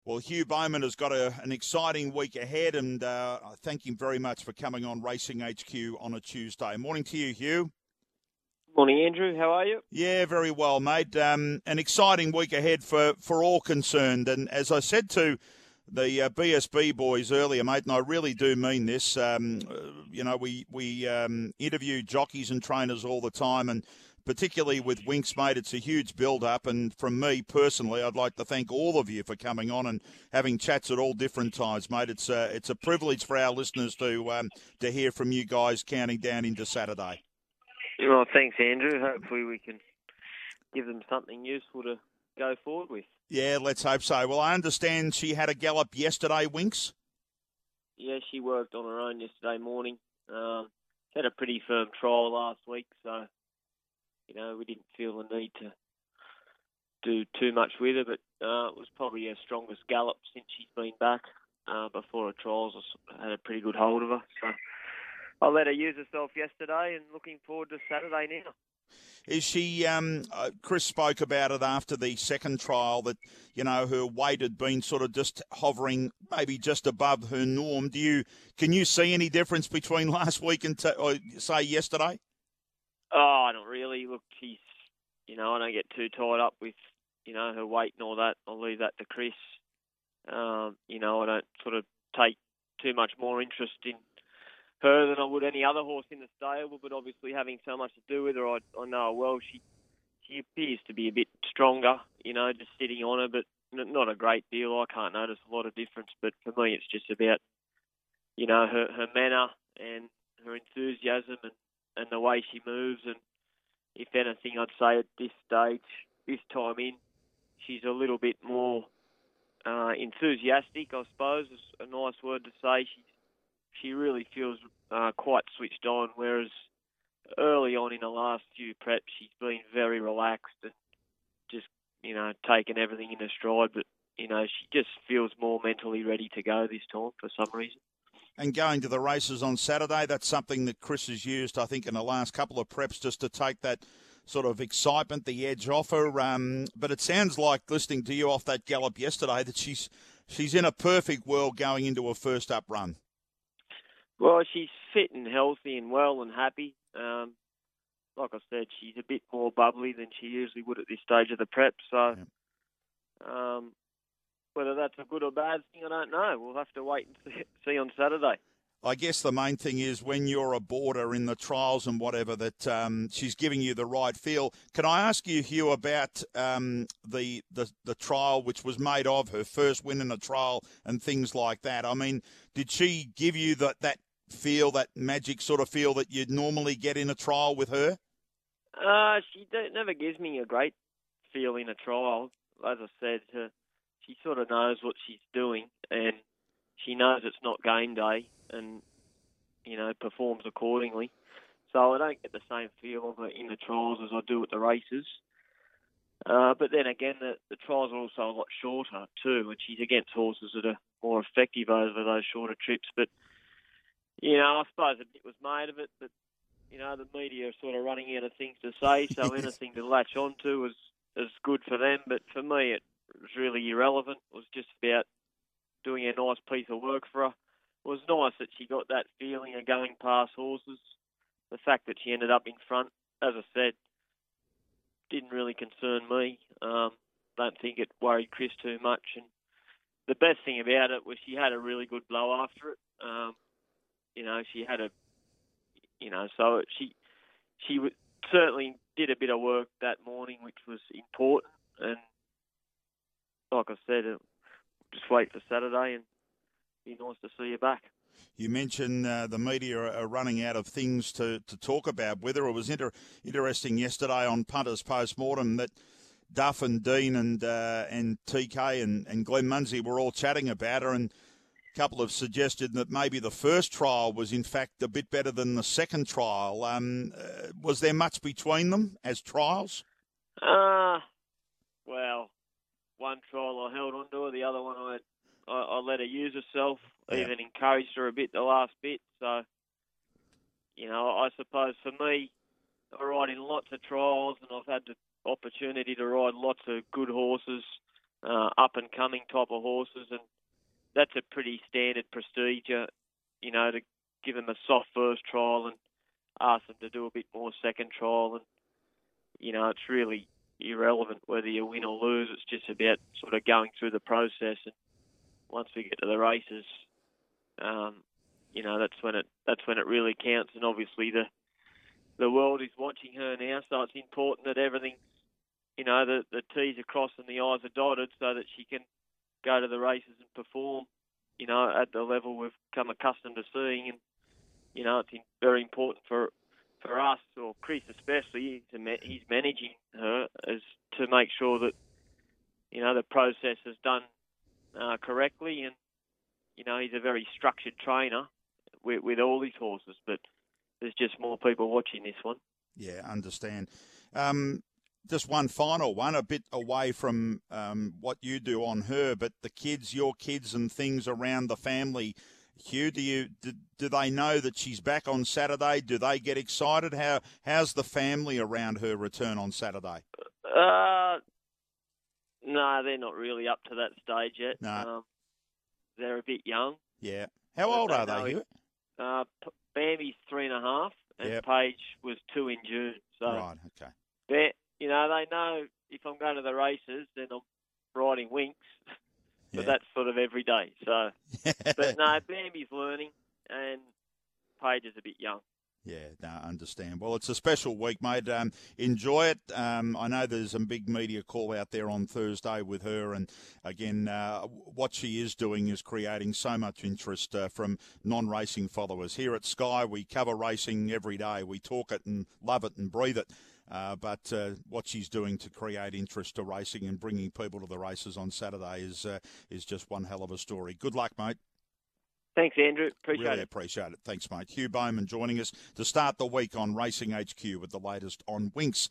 Well, Hugh Bowman has got an exciting week ahead, and I thank him very much for coming on Racing HQ on a Tuesday. Morning to you, Hugh. Morning, Andrew. How are you? Yeah, very well, mate. An exciting week ahead for all concerned. And as I said to the BSB boys earlier, mate, and I really do mean this, we interview jockeys and trainers all the time, and particularly with Winks, mate, it's a huge build-up. And from me personally, I'd like to thank all of you for coming on and having chats at all different times, mate. It's a privilege for our listeners to hear from you guys counting down into Saturday. Well, thanks, Andrew. Hopefully we can give them something useful to go forward with. Yeah, let's hope so. Well, I understand she had a gallop yesterday, Winks. Yeah, she worked on her own yesterday morning. Had a pretty firm trial last week, so, we didn't feel the need to do too much with her, but it was probably her strongest gallop since she's been back. Before her trials, I had a pretty good hold of her, so I let her use herself yesterday and looking forward to Saturday now. Is she, Chris spoke about it after the second trial that, her weight had been sort of just hovering maybe just above her norm. Can you see any difference between last week and, say, yesterday? Oh, not really. Look, she's, I don't get too tied up with, her weight and all that. I'll leave that to Chris. I don't sort of take too much more interest in her than I would any other horse in the stable, but obviously having so much to do with her, I know her well. She appears to be a bit stronger, just sitting on her, but not a great deal. I can't notice a lot of difference, but for me it's just about, her manner and her enthusiasm and the way she moves. And if anything, I'd say at this stage, this time in, she's a little bit more enthusiastic, I suppose, is a nice word to say. She really feels quite switched on, whereas early on in the last few preps, she's been very relaxed and just, taken everything in her stride. But, she just feels more mentally ready to go this time for some reason. And going to the races on Saturday, that's something that Chris has used, I think, in the last couple of preps just to take that sort of excitement, the edge off her. But it sounds like, listening to you off that gallop yesterday, that she's in a perfect world going into her first up run. Well, she's fit and healthy and well and happy. Like I said, she's a bit more bubbly than she usually would at this stage of the prep. So whether that's a good or bad thing, I don't know. We'll have to wait and see on Saturday. I guess the main thing is when you're aboard her in the trials and whatever, that she's giving you the right feel. Can I ask you, Hugh, about the trial which was made of her first win in a trial and things like that? I mean, did she give you that feel, that magic sort of feel that you'd normally get in a trial with her? She never gives me a great feel in a trial. As I said, she sort of knows what she's doing, and she knows it's not game day, and performs accordingly. So I don't get the same feel of it in the trials as I do at the races. But then again, the trials are also a lot shorter too, and she's against horses that are more effective over those shorter trips. But I suppose a bit was made of it, but the media are sort of running out of things to say, so anything to latch onto is good for them. But for me, it was really irrelevant. It was just about doing a nice piece of work for her. It was nice that she got that feeling of going past horses. The fact that she ended up in front, as I said, didn't really concern me. Don't think it worried Chris too much. And the best thing about it was she had a really good blow after it. She had so she certainly did a bit of work that morning, which was important. And like I said, just wait for Saturday and be nice to see you back. You mentioned the media are running out of things to talk about with her. It was interesting yesterday on Punter's Postmortem that Duff and Dean and TK and Glenn Munsey were all chatting about her, and a couple have suggested that maybe the first trial was in fact a bit better than the second trial. Was there much between them as trials? Well, one trial I held on to her, the other one I let her use herself, even encouraged her a bit the last bit. So, I suppose for me, I ride in lots of trials and I've had the opportunity to ride lots of good horses up-and-coming type of horses, and that's a pretty standard procedure, to give them a soft first trial and ask them to do a bit more second trial. And, it's really irrelevant whether you win or lose. It's just about sort of going through the process. And once we get to the races, that's when it really counts. And obviously the world is watching her now, so it's important that everything, the T's are crossed and the I's are dotted so that she can go to the races and perform, at the level we've come accustomed to seeing. And, it's very important for us, or Chris especially, he's managing her, is to make sure that, the process is done correctly. And, he's a very structured trainer with all his horses, but there's just more people watching this one. Yeah, understand. Just one final one, a bit away from what you do on her, but the kids, your kids and things around the family. Hugh, do they know that she's back on Saturday? Do they get excited? How's the family around her return on Saturday? No, they're not really up to that stage yet. No. They're a bit young. Yeah. How old are they, Hugh? Bambi's 3.5, and Yep. Paige was 2 in June. So Right, okay. they know if I'm going to the races, then I'm riding Winx. But that's sort of every day. So, but no, Bambi's learning, and Paige is a bit young. Yeah, no, I understand. Well, it's a special week, mate. Enjoy it. I know there's a big media call out there on Thursday with her, and again, what she is doing is creating so much interest from non-racing followers. Here at Sky, we cover racing every day. We talk it and love it and breathe it. But what she's doing to create interest to racing and bringing people to the races on Saturday is just one hell of a story. Good luck, mate. Thanks, Andrew. Appreciate Really appreciate it. Thanks, mate. Hugh Bowman joining us to start the week on Racing HQ with the latest on Winx.